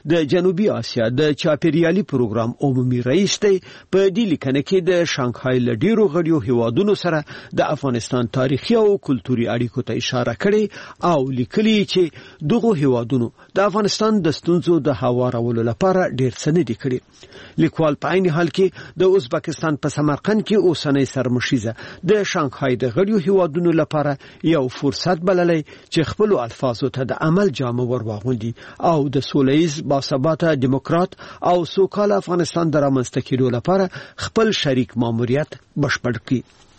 د جنوبي اسیا د چاپیریالي پروګرام عمومي رئیس دی. په دې لیکنه کې د شانګهای لډیرو غړیو هیوادونو سره د افغانستان تاریخي او کلتوري اړیکو ته اشاره کړې او لیکلي چې دغه هیوادونو د افغانستان د ستونزو د هوارولو لپاره ډېر څه نه دي کړي. لیکوال په عین حال کې د ازبکستان په سمرقند کې اوسنۍ سرمشیزه د شانګهای د غړیو هیوادونو لپاره یو فرصت بللی چې خپل الفاظو ته د عمل جامه ور واغوندي او د سولهییز باثباته دیموکرات او سوکاله افغانستان د رامنځته کېدو لپاره خپل شریک ماموریت بشپړ کړي.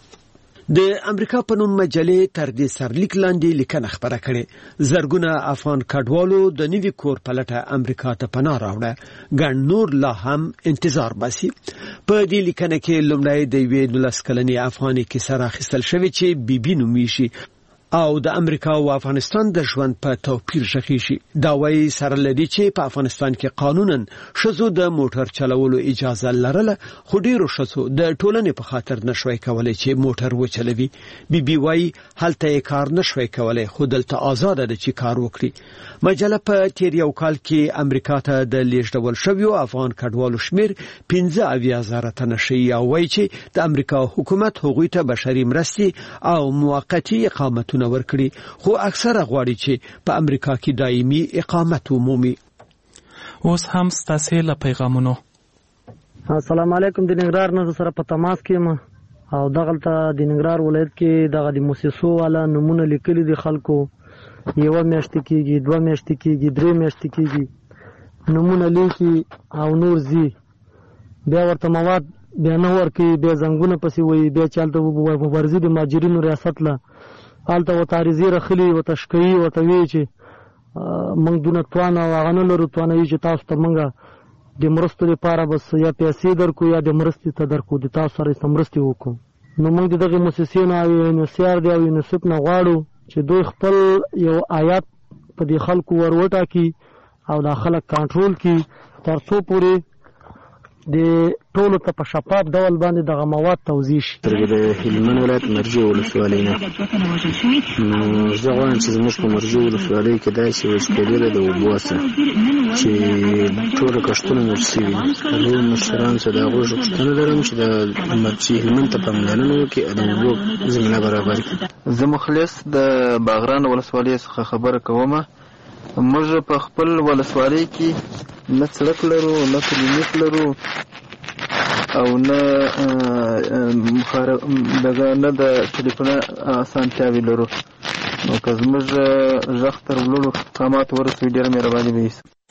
د امریکا په نوم مجلې تر دې سرلیک لاندې لیکنه خبره کړې. زرګونه افغان کډوالو د نوي کور په لټه امریکا ته پناه راوړه. ګڼ نور لا هم انتظار باسي. په دې لیکنه کې لومړی د یوې 19 کلنې افغاني کیسه راخیستل شوې چې بیبي نومیږي او د امریکا او افغانستان د ژوند په توپیر ژغې شي. دا وایي سره لدی چې په افغانستان کې قانونا ښځو د موټر چلولو اجازه لرله، خو ډیرو ښځو د ټولنې په خاطر نشوي کولای چې موټر وچلوي. بیبي وایي هلته یې کار نشوي کولای، خو دلته آزاد ده چې کار وکړي. مجله په تیر یو کال کې امریکا ته د لیږدول شویو افغان کډوالو شمیر 15,000 تنه شي او وایي چې د امریکا حکومت هغوی ته بشري مرستې او موقتی اقامتونه ورکړي، خو اکثره غواړي چې په امریکا کې دایمي اقامت ومومي. اوس هم ستاسو له پیغامونو. السلام علیکم. د ننګرهار نه سره په تماس کې او دغلته د ننګرهار ولایت کې دغه د موسسو والا نمونه لیکلي دي خلکو. یو میاشت کېږي، 2 میاشتې کېږي، 3 میاشتې کېږي، نمونه لیکي او نور زی بیا ورته مواد بیا نه ورکوي، بیا زنګونه پسې وایي، بیا چالته ورزي د ماجرینو ریاست له هلته ورته عریضې راخلي، ورته شکوي، ورته وایي چې موږ دونه توان او هغه نه لرو، توانوي چې تاسو ته موږ د مرستو لپاره بس یا پیسې درکو یا د مرستې ته درکو، د تاسو سره یې مرستې وکړو. نو موږ د دغې مؤسسې نه او یونیسیار دی او یونیسف نه غواړو چې دوی خپل یو آیات په دې خلکو ور وټاکي او دا خلک کنټرول کړي تر څو پورې د ټولو ته په شفاف ډول باندې دغه مواد توزیع شي. د هلمند ولایت مرجع ولسوالۍ نه زه غواړم چې زموږ په مرجع ولسوالۍ کې داسې وچکېدله د اوبو سره چې ټوله کښتونه مړ شوي دي. ټول مشرانو څخه د هغوی غوښتنه لرم چې د مرجع هلمند ته پاملرنه وکړي او د اوبو زمینه برابر کړي. زه مخلص د باغران ولسوالۍ څخه خبره کوم. موږ په خپل ولسوالۍ کې نه سړک لرو، نه کلینیک لرو او نه د ټلیفون اسانتیاوې لرو. نو که زموږ غږ تر لوړو مقاماتو ورسوي ډېره مهرباني به وي.